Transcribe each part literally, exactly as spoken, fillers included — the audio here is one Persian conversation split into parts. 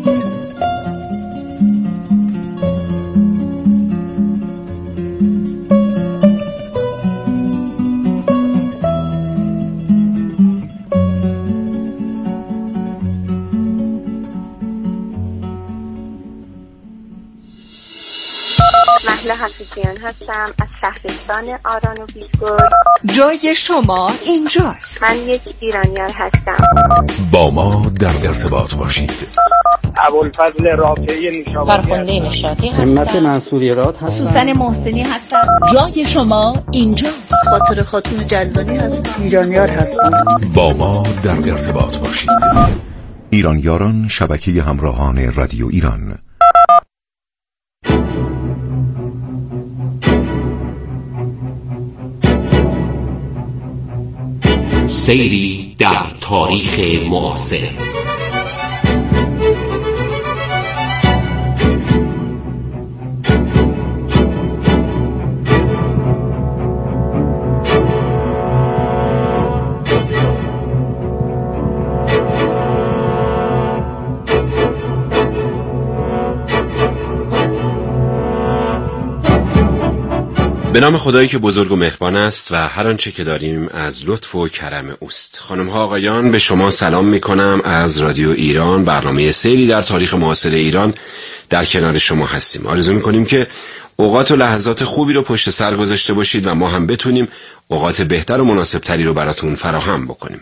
حفیظیان هستم از شهرستان آران و بیسگل. جای شما اینجاست. من یک ایرانیار هستم. با ما در ارتباط باشید. ابوالفضل رافعی نشابوری، فرخنده نشاطی هستم. همت منصوریراد هستم. سوسن محسنی هستم. جای شما اینجاست. خاطر خاتون جلانی هستم. ایرانیار هستم. با ما در ارتباط باشید. ایرانیاران، شبکه همراهان رادیو ایران. سیری در تاریخ معاصر. به نام خدایی که بزرگ و مهربان است و هر آنچه که داریم از لطف و کرم اوست. خانم ها آقایان، به شما سلام می کنم از رادیو ایران. برنامه سیری در تاریخ معاصر ایران در کنار شما هستیم. آرزو می کنیم که اوقات و لحظات خوبی رو پشت سر گذاشته باشید و ما هم بتونیم اوقات بهتر و مناسب تری رو براتون فراهم بکنیم.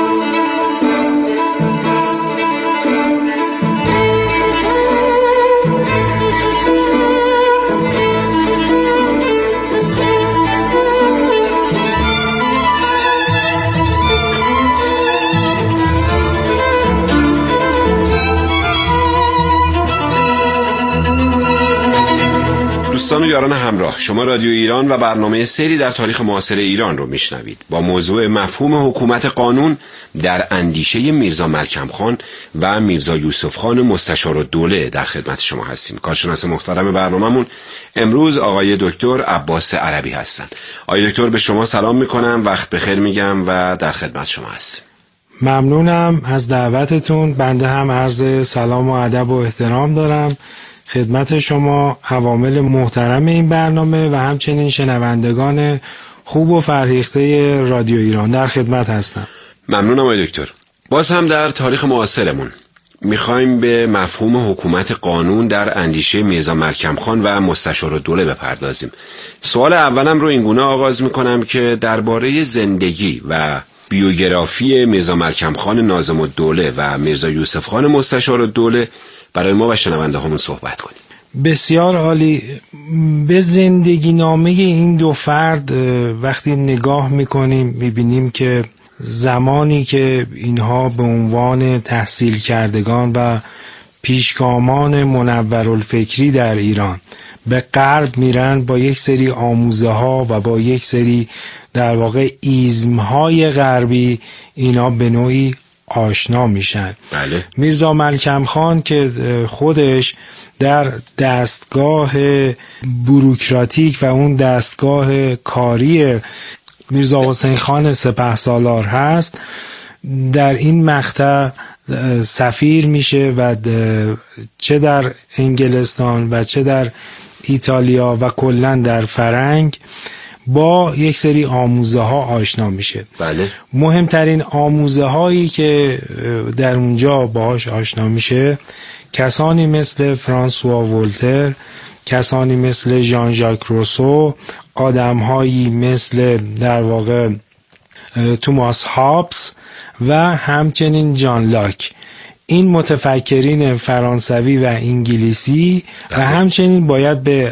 دوستان و یاران همراه، شما رادیو ایران و برنامه سیری در تاریخ معاصر ایران رو میشنوید. با موضوع مفهوم حکومت قانون در اندیشه میرزا ملکم خان و میرزا یوسف خان مستشارالدوله در خدمت شما هستیم. کارشناس محترم برنامه‌مون امروز آقای دکتر عباس عربی هستند. آقای دکتر، به شما سلام میکنم، وقت بخیر میگم و در خدمت شما هستیم. ممنونم از دعوتتون. بنده هم عرض سلام و ادب و احترام دارم خدمت شما، عوامل محترم این برنامه و همچنین شنوندگان خوب و فرهیخته رادیو ایران. در خدمت هستم. ممنونم آقای دکتر. باز هم در تاریخ معاصرمون میخوایم به مفهوم حکومت قانون در اندیشه میرزا ملکم خان و مستشارالدوله بپردازیم. سوال اولم رو اینگونه آغاز میکنم که درباره زندگی و بیوگرافی میرزا ملکم خان ناظم الدوله و میرزا یوسف خان مستشارالدوله برای ما و شنونده همون صحبت کنیم. بسیار عالی. به زندگی نامه این دو فرد وقتی نگاه میکنیم میبینیم که زمانی که اینها به عنوان تحصیل کردگان و پیشگامان منورالفکری در ایران به غرب میرن، با یک سری آموزه ها و با یک سری در واقع ایزم های غربی اینا به نوعی آشنا میشن. بله. میرزا ملکم خان که خودش در دستگاه بوروکراتیک و اون دستگاه کاری میرزا حسین خان سپهسالار هست، در این مقطع سفیر میشه و چه در انگلستان و چه در ایتالیا و کلا در فرنگ با یک سری آموزه ها آشنا میشه. بله. مهمترین آموزه هایی که در اونجا باهاش آشنا میشه کسانی مثل فرانسوا ولتر، کسانی مثل ژان ژاک روسو، آدم هایی مثل در واقع توماس هابس و همچنین جان لاک. این متفکرین فرانسوی و انگلیسی. بله. و همچنین باید به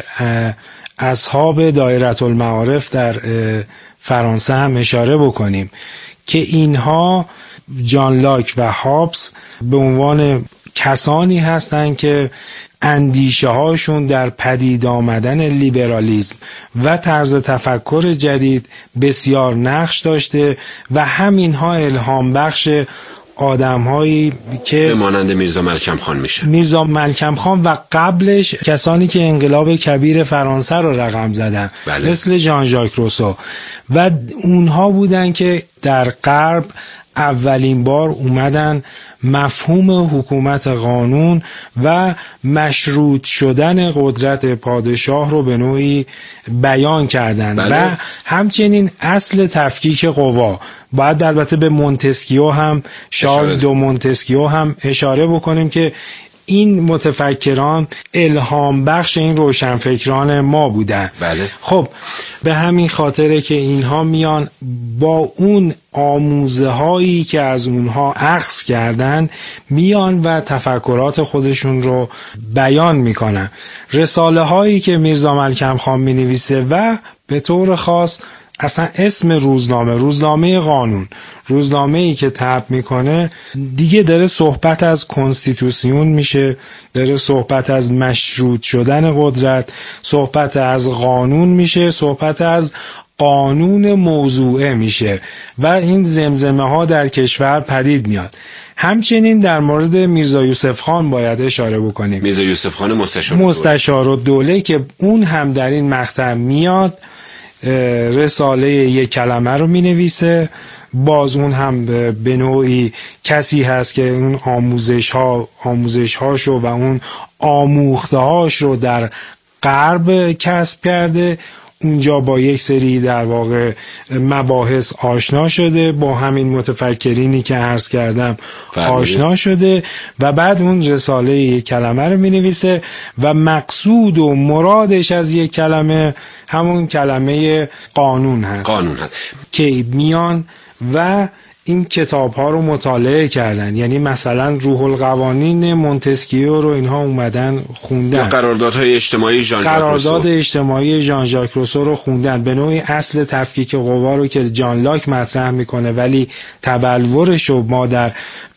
اصحاب دایره المعارف در فرانسه هم اشاره بکنیم که اینها جان لاک و هابس به عنوان کسانی هستند که اندیشه هاشون در پدید آمدن لیبرالیسم و طرز تفکر جدید بسیار نقش داشته و همینها الهام بخش آدم هایی که مانند میرزا ملکم خان میشه. میرزا ملکم خان و قبلش کسانی که انقلاب کبیر فرانسه رو رقم زدن. بله. مثل ژان ژاک روسو و اونها بودن که در غرب اولین بار اومدن مفهوم حکومت قانون و مشروط شدن قدرت پادشاه رو به نوعی بیان کردن. بله. و همچنین اصل تفکیک قوا. باید البته به مونتسکیو هم شارل دو مونتسکیو هم اشاره بکنیم که این متفکران الهام بخش این روشنفکران ما بودن. بله. خب به همین خاطره که اینها میان با اون آموزه هایی که از اونها اخذ کردن میان و تفکرات خودشون رو بیان میکنن. رساله هایی که میرزا ملکم خان می نویسه و به طور خاص اصلا اسم روزنامه، روزنامه قانون، روزنامه‌ای که طبع میکنه دیگه داره صحبت از کنستیتوسیون میشه، داره صحبت از مشروط شدن قدرت، صحبت از قانون میشه، صحبت از قانون موضوعه میشه و این زمزمه ها در کشور پدید میاد. همچنین در مورد میرزا یوسف خان باید اشاره بکنیم. میرزا یوسف خان مستشار مستشار الدوله که اون هم در این مقطع میاد رساله یک کلمه رو می نویسه. باز اون هم به نوعی کسی هست که اون آموزش ها آموزش هاشو و اون آموخته هاش رو در غرب کسب کرده. اونجا با یک سری در واقع مباحث آشنا شده، با همین متفکرینی که عرض کردم فهمیده. آشنا شده و بعد اون رساله یک کلمه رو می نویسه و مقصود و مرادش از یک کلمه همون کلمه قانون هست. قانون هست که میان و این کتاب ها رو مطالعه کردن. یعنی مثلا روح القوانین مونتسکیو رو اینها اومدن خوندن، یا قراردادهای اجتماعی ژان ژاک روسو، قرارداد اجتماعی ژان ژاک روسو رو خوندن. به نوعی اصل تفکیک قوا رو که جان لاک مطرح میکنه ولی تبلورش رو ما در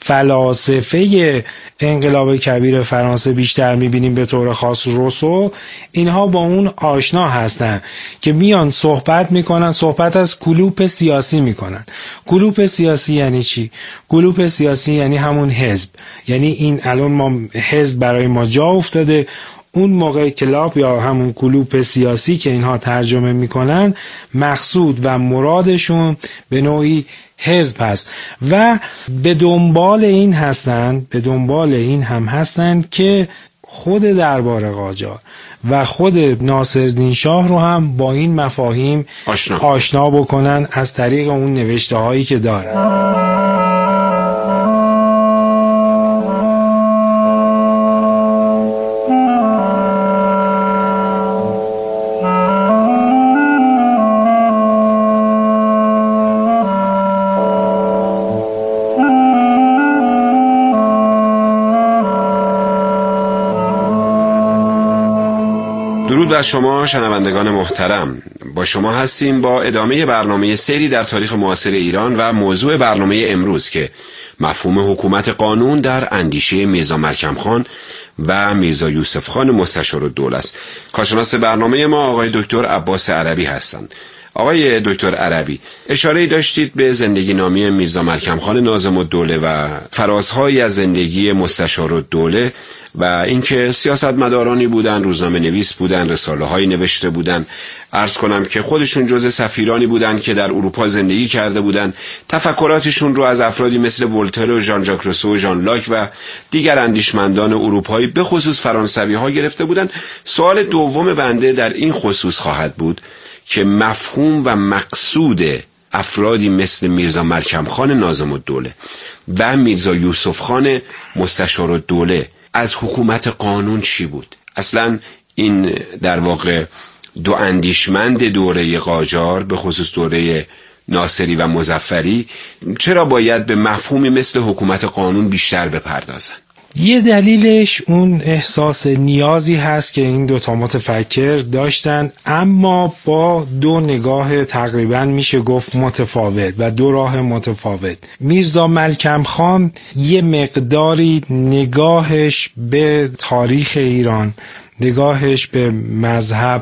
فلاسفه انقلاب کبیر فرانسه بیشتر میبینیم، به طور خاص روسو، اینها با اون آشنا هستن که میان صحبت میکنن، صحبت از کلوپ سیاسی میکنن. کلوپ سیاسی یعنی چی؟ کلوپ سیاسی یعنی همون حزب. یعنی این الان ما حزب برای ما جا افتاده، اون موقع کلاب یا همون کلوپ سیاسی که اینها ترجمه میکنن مقصود و مرادشون به نوعی حزب هست و به دنبال این هستن به دنبال این هم هستن که خود دربار قاجار و خود ناصرالدین شاه رو هم با این مفاهیم آشنا, آشنا بکنن از طریق اون نوشته هایی که دارن. درود بر شما شنوندگان محترم. با شما هستیم با ادامه برنامه سیری در تاریخ معاصر ایران و موضوع برنامه امروز که مفهوم حکومت قانون در اندیشه میرزا ملکم خان و میرزا یوسف خان مستشار الدوله است. کارشناس برنامه ما آقای دکتر عباس عربی هستند. آقای دکتر عربی، اشاره داشتید به زندگی نامه میرزا ملکم خان ناظم الدوله و فرازهایی از زندگی مستشار الدوله و اینکه سیاستمدارانی بودن، روزنامه نویس بودن، رساله هایی نوشته بودن. عرض کنم که خودشون جزء سفیرانی بودن که در اروپا زندگی کرده بودن. تفکراتشون رو از افرادی مثل ولتر و ژان ژاک روسو و ژان لاک و دیگر اندیشمندان اروپایی به خصوص فرانسوی ها گرفته بودن. سوال دوم بنده در این خصوص خواهد بود که مفهوم و مقصود افرادی مثل میرزا ملکم خان ناظم الدوله و میرزا یوسف خان مستشار الدوله از حکومت قانون چی بود؟ اصلا این در واقع دو اندیشمند دوره قاجار به خصوص دوره ناصری و مظفری چرا باید به مفهومی مثل حکومت قانون بیشتر بپردازن؟ یه دلیلش اون احساس نیازی هست که این دوتا متفکر داشتن، اما با دو نگاه تقریبا میشه گفت متفاوت و دو راه متفاوت. میرزا ملکم خان یه مقداری نگاهش به تاریخ ایران، نگاهش به مذهب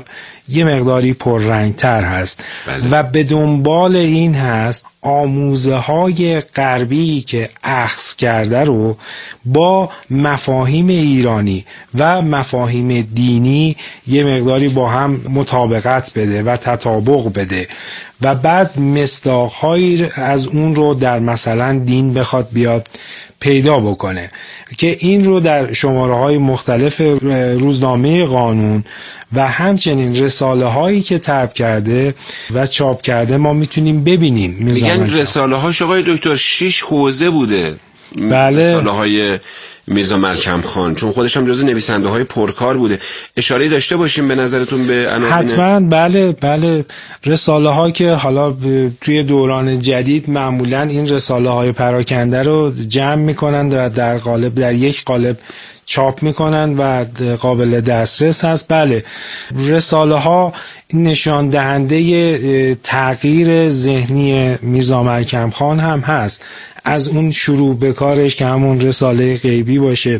یه مقداری پررنگتر هست. بله. و به دنبال این هست آموزه های غربی که اخذ کرده رو با مفاهیم ایرانی و مفاهیم دینی یه مقداری با هم مطابقت بده و تطابق بده و بعد مصداق‌هایی از اون رو در مثلا دین بخواد بیاد پیدا بکنه که این رو در شماره‌های مختلف روزنامه قانون و همچنین رساله هایی که طبع کرده و چاپ کرده ما میتونیم ببینیم. میگن رساله هاش آقای دکتر شش حوزه بوده. بله. رساله های میرزا ملکم خان، چون خودش هم جز نویسنده های پرکار بوده. اشاره داشته باشیم به نظرتون به عناوین؟ حتما. بله بله. رساله ها که حالا توی دوران جدید معمولا این رساله های پراکنده رو جمع میکنند و در قالب در یک قالب چاپ میکنن و قابل دسترس هست. بله، رساله ها نشان دهنده تغییر ذهنی میرزا ملکم خان هم هست، از اون شروع به کارش که همون رساله غیبی باشه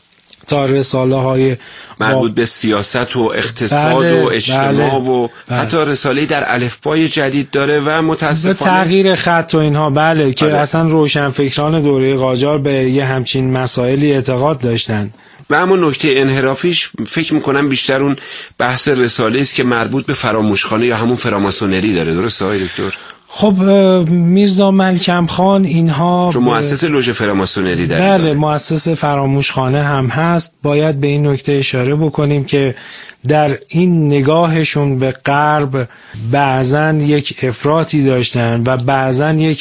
تا رساله های مربوط به سیاست و اقتصاد بله، و اجتماع بله، و بله. حتی رساله در الفبای جدید داره و متاسفانه تغییر خط و اینها. بله که بله. اصلا روشنفکران دوره قاجار به یه همچین مسائلی اعتقاد داشتن. و اما نکته انحرافیش فکر میکنم بیشتر اون بحث رساله است که مربوط به فراموشخانه یا همون فراماسونری داره. درسته آقای دکتر؟ خب میرزا ملکم خان اینها چون مؤسس لوژ فراماسونری داره. بله، مؤسس فراموشخانه هم هست. باید به این نکته اشاره بکنیم که در این نگاهشون به غرب بعضاً یک افراطی داشتن و بعضاً یک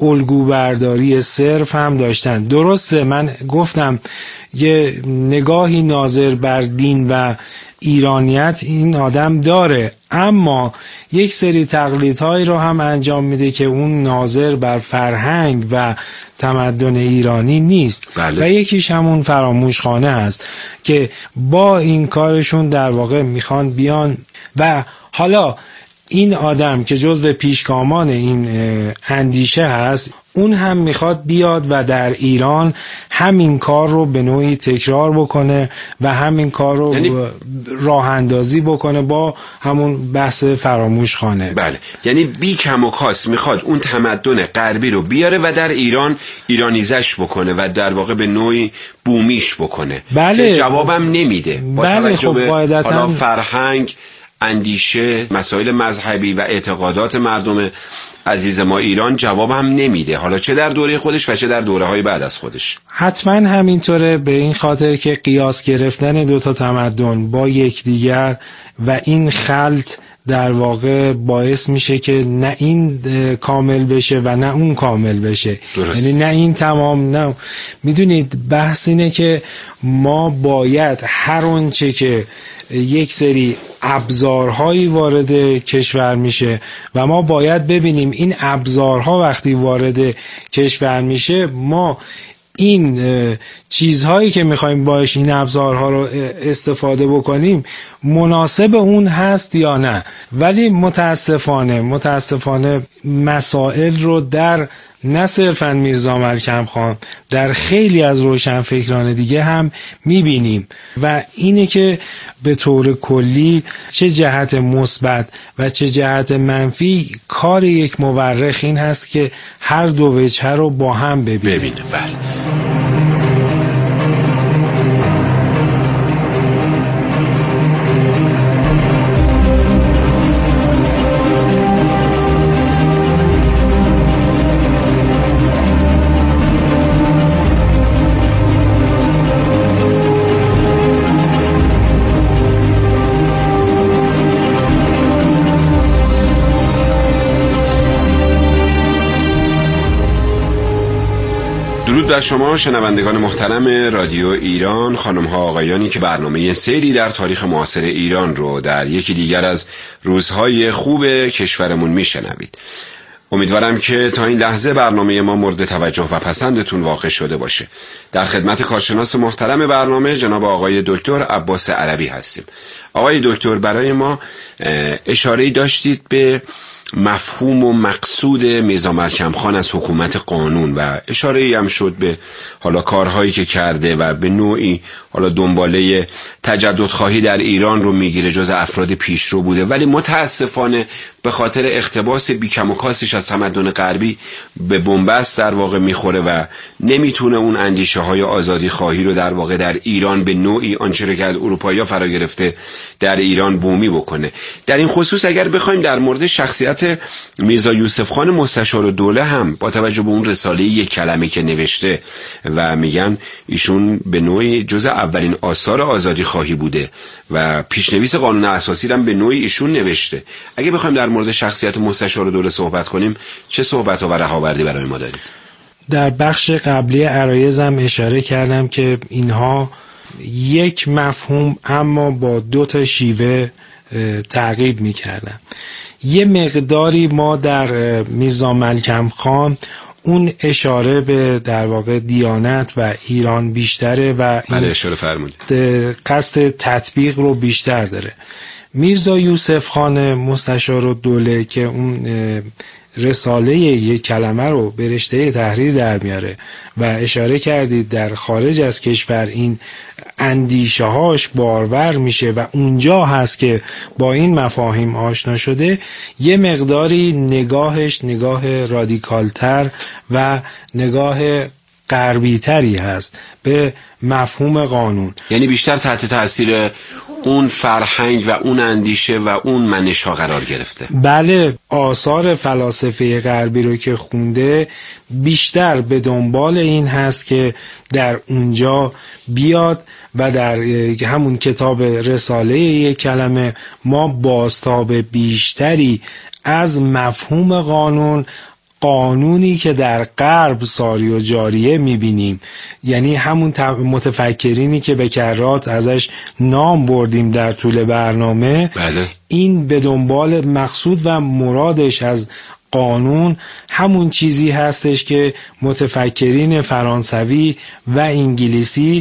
الگوبرداری صرف هم داشتن. درسته، من گفتم یه نگاهی ناظر بر دین و ایرانیت این آدم داره، اما یک سری تقلیدهایی رو هم انجام میده که اون ناظر بر فرهنگ و تمدن ایرانی نیست. بله. و یکیش همون فراموشخانه هست که با این کارشون در واقع میخوان بیان و حالا این آدم که جزو پیشگامان این اندیشه هست اون هم میخواد بیاد و در ایران همین کار رو به نوعی تکرار بکنه و همین کار رو یعنی راه اندازی بکنه با همون بحث فراموشخانه. بله، یعنی بی کم و کاس میخواد اون تمدن غربی رو بیاره و در ایران ایرانیزش بکنه و در واقع به نوعی بومیش بکنه. بله. که جوابم نمیده با بله، توجه خب به قاعدتاً حالا فرهنگ، اندیشه، مسائل مذهبی و اعتقادات مردم عزیز ما ایران جواب هم نمیده، حالا چه در دوره خودش و چه در دوره های بعد از خودش. حتما همینطوره، به این خاطر که قیاس گرفتن دوتا تمدن با یکدیگر و این خلط در واقع باعث میشه که نه این کامل بشه و نه اون کامل بشه. درست. یعنی نه این تمام نه. میدونید بحث اینه که ما باید هر اونچه که یک سری ابزارهایی وارد کشور میشه و ما باید ببینیم این ابزارها وقتی وارد کشور میشه ما این چیزهایی که میخوایم باش این ابزارها رو استفاده بکنیم مناسب اون هست یا نه. ولی متاسفانه متاسفانه مسائل رو در نه صرفاً میرزا ملکم خان، در خیلی از روشنفکران دیگه هم میبینیم و اینه که به طور کلی چه جهت مثبت و چه جهت منفی کار یک مورخ این هست که هر دو وجه رو با هم ببینه. ببینه. بله. درود بر شما شنوندگان محترم رادیو ایران، خانم ها آقایانی که برنامه سیری در تاریخ معاصر ایران رو در یکی دیگر از روزهای خوب کشورمون میشنوید. امیدوارم که تا این لحظه برنامه ما مورد توجه و پسندتون واقع شده باشه. در خدمت کارشناس محترم برنامه جناب آقای دکتر عباس عربی هستیم. آقای دکتر، برای ما اشاره‌ای داشتید به مفهوم و مقصود میرزا ملکم خان از حکومت قانون و اشاره‌ای هم شد به حالا کارهایی که کرده و به نوعی حالا دنباله تجدد خواهی در ایران رو میگیره، جز افراد پیشرو بوده، ولی متاسفانه به خاطر اقتباس بیکم و کاسش از تمدن غربی به بنبست در واقع میخوره و نمیتونه اون اندیشه های آزادی خواهی رو در واقع در ایران به نوعی آنچه رو که از اروپایی‌ها فرا گرفته در ایران بومی بکنه. در این خصوص اگر بخوایم در مورد شخصیت میرزا یوسف خان مستشارالدوله هم با توجه به اون رساله یک کلمه که نوشته و میگن ایشون به نوعی جزء اولین آثار آزادی خواهی بوده و پیشنویس قانون اساسی هم به نوعی ایشون نوشته، اگه بخوایم در مورد شخصیت مستشارالدوله صحبت کنیم چه صحبت‌ها و رهاوردی برای ما دارید؟ در بخش قبلی عرایزم اشاره کردم که اینها یک مفهوم اما با دو تا شیوه تعقیب می‌کردن. یه مقداری ما در میرزا ملکم خان اون اشاره به در واقع دیانت و ایران بیشتره و این اشاره فرمودید قصد تطبیق رو بیشتر داره. میرزا یوسف خان مستشارالدوله که اون رساله یک کلمه رو به رشته تحریر در میاره و اشاره کردید در خارج از کشور این اندیشه هاش بارور میشه و اونجا هست که با این مفاهیم آشنا شده، یه مقداری نگاهش نگاه رادیکالتر و نگاه غربی تری هست به مفهوم قانون، یعنی بیشتر تحت تاثیر اون فرهنگ و اون اندیشه و اون منش‌ها قرار گرفته. بله، آثار فلاسفه غربی رو که خونده بیشتر به دنبال این هست که در اونجا بیاد و در همون کتاب رساله یک کلمه ما بازتاب بیشتری از مفهوم قانون، قانونی که در غرب ساری و جاریه میبینیم، یعنی همون متفکرینی که به کرات ازش نام بردیم در طول برنامه، بله. این به دنبال مقصود و مرادش از قانون همون چیزی هستش که متفکرین فرانسوی و انگلیسی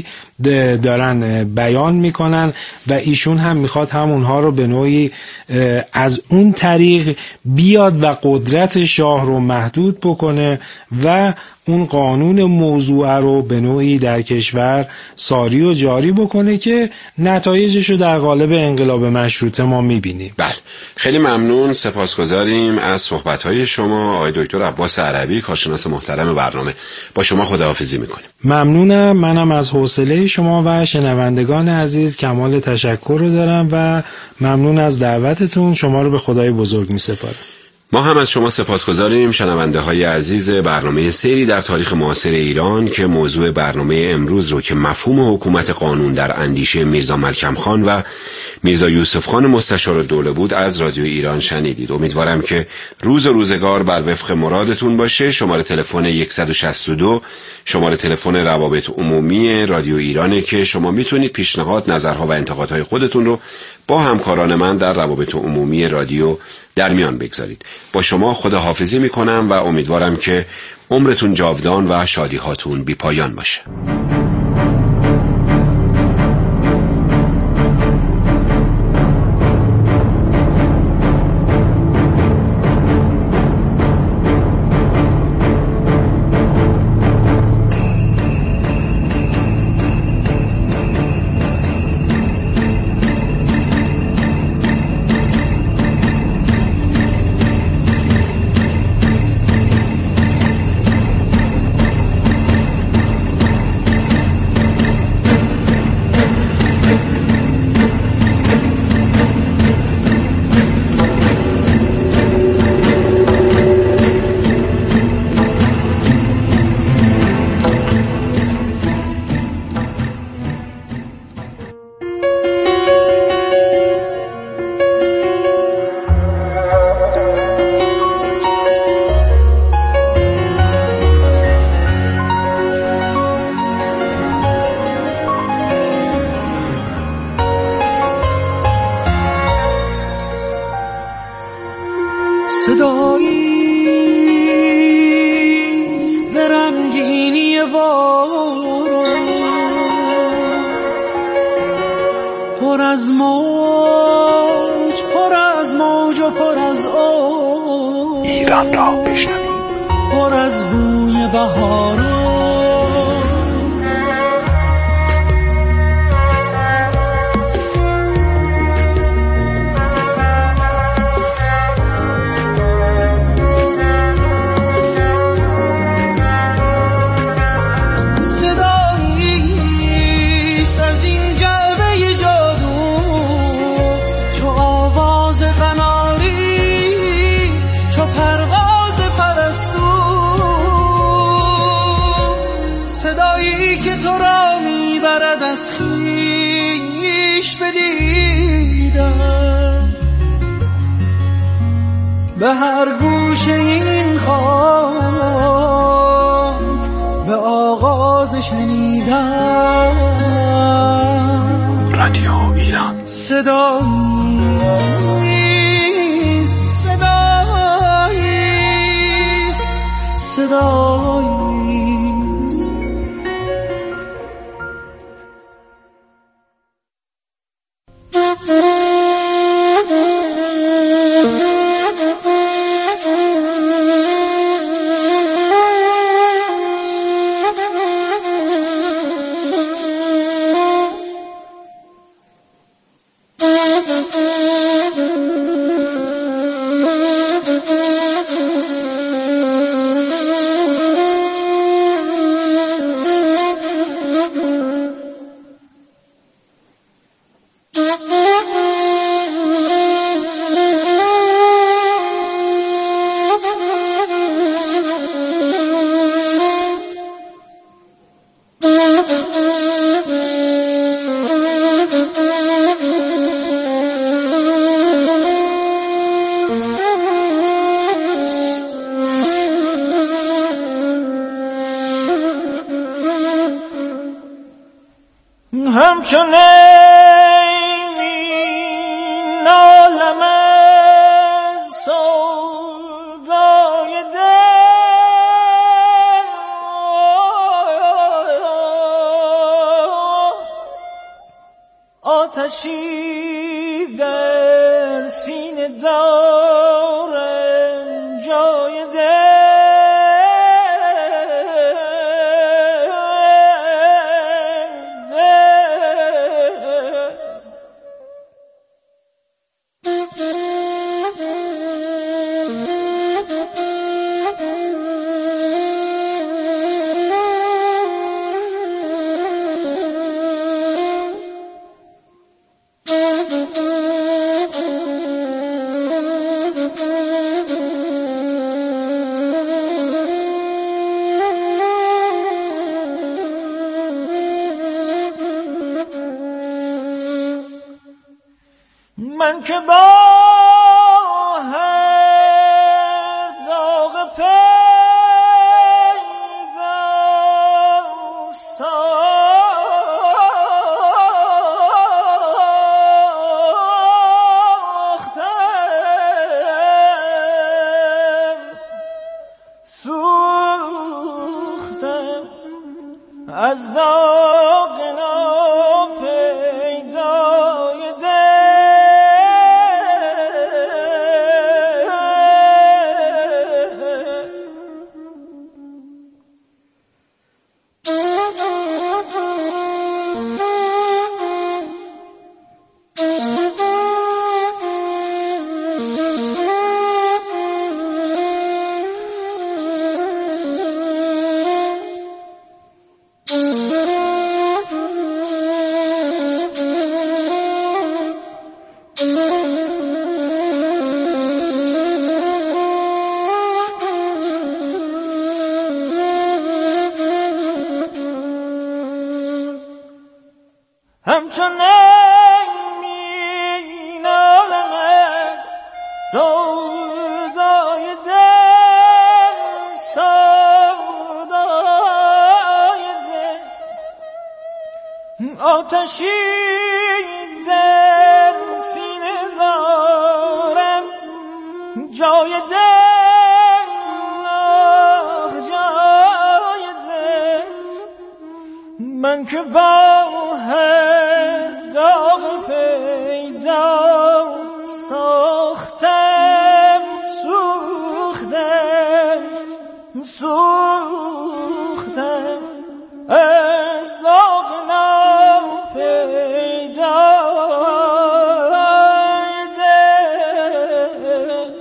دارن بیان میکنن و ایشون هم میخواد همونها رو به نوعی از اون طریق بیاد و قدرت شاه رو محدود بکنه و اون قانون موضوع رو به نوعی در کشور ساری و جاری بکنه که نتایجش رو در قالب انقلاب مشروطه ما میبینیم. بله، خیلی ممنون، سپاسگزاریم از صحبت‌های شما آقای دکتر عباس عربی، کارشناس محترم برنامه. با شما خداحافظی میکنیم. ممنونم. منم از حوصله شما و شنوندگان عزیز کمال تشکر رو دارم و ممنون از دعوتتون. شما رو به خدای بزرگ میسپارم. ما هم از شما سپاسگزاریم شنونده های عزیز برنامه سیری در تاریخ معاصر ایران که موضوع برنامه امروز رو که مفهوم حکومت قانون در اندیشه میرزا ملکم خان و میرزا یوسف خان مستشارالدوله بود از رادیو ایران شنیدید. امیدوارم که روز و روزگار بر وفق مرادتون باشه. شماره تلفن صد و شصت و دو شماره تلفن روابط عمومی رادیو ایرانه که شما میتونید پیشنهاد، نظرها و انتقادهای خودتون رو با همکاران من در روابط عمومی رادیو در میان بگذارید. با شما خداحافظی میکنم و امیدوارم که عمرتون جاودان و شادیهاتون بی پایان باشه. صداییست به رنگینی بارون پر از موج پر از موج و پر از آب، ایران را بشنوید، پر از بوی بهاران. از خویش بدیدم، به هر گوشه این خاک به آغاز شنیدم. رادیو ایران صداییست، صداییست، صداییست. همچون این عالم از سودای دل، آتشی در سینه دارم جای دل. من که با هر داغ پیدا ساختم، سوختم از داغ ناپیدای دل. همچون این عالم از سودای دل، سودای دل، آتشی در سینه دارم جای دل، جای دل. من که با هر داغ پیدا ساختم، سوختم، سوختم از داغ ناپیدای دل.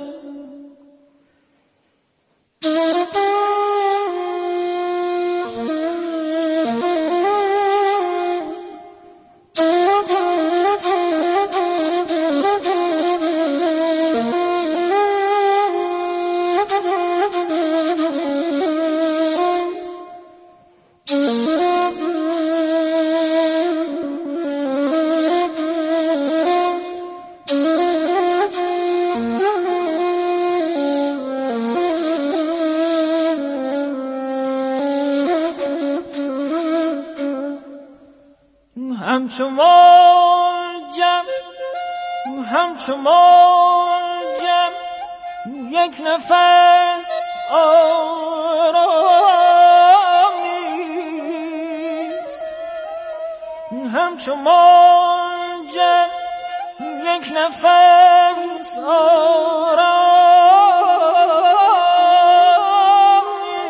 همچو موجم همچو موجم یک نفس آرام نیست همچو موجم یک نفس آرام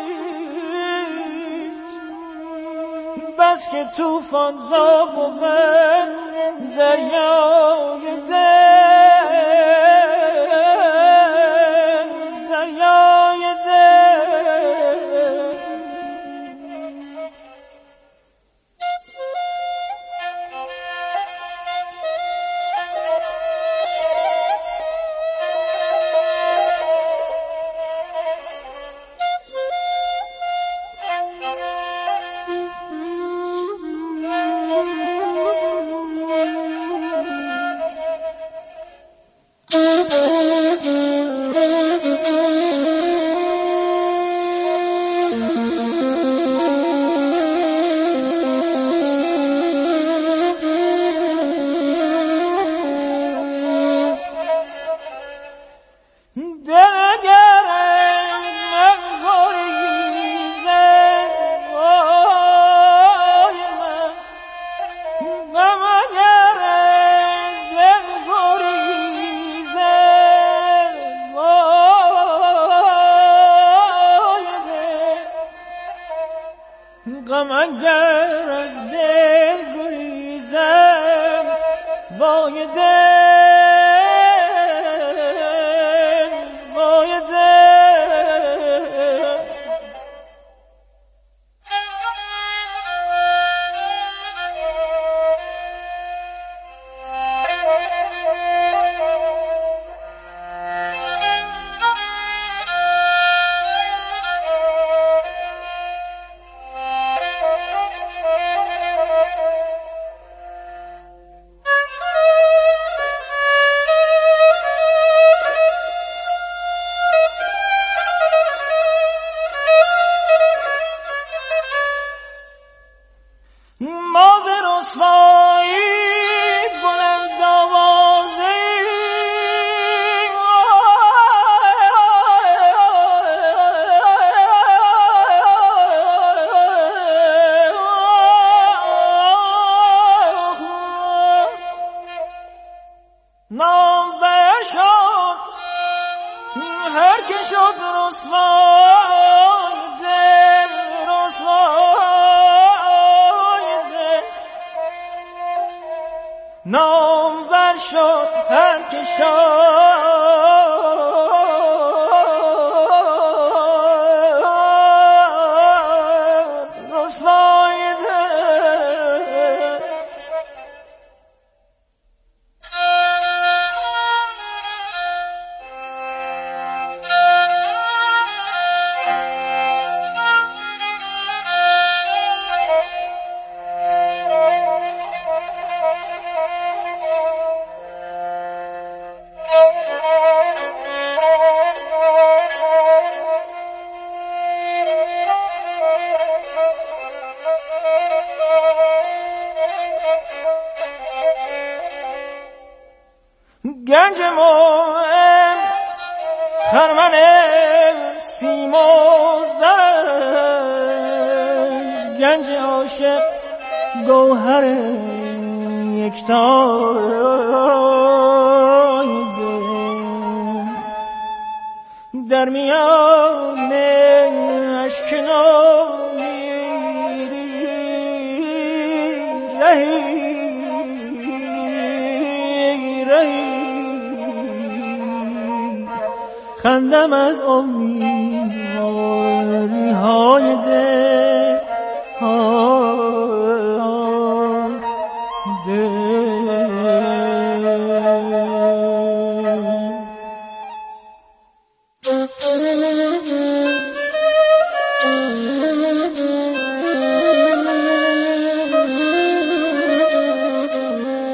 نیست بس که توفان زا بود دریای دل دریای دل غم اگر از دل گریزم وای دل وای دل نامور شد هر که شد رسوای دل گنج موعد خرمن سیمازدش گنج عاشق گوهر یکتای دل در میان اشک نامیدی رهی خندم از امیدواری های دل های دل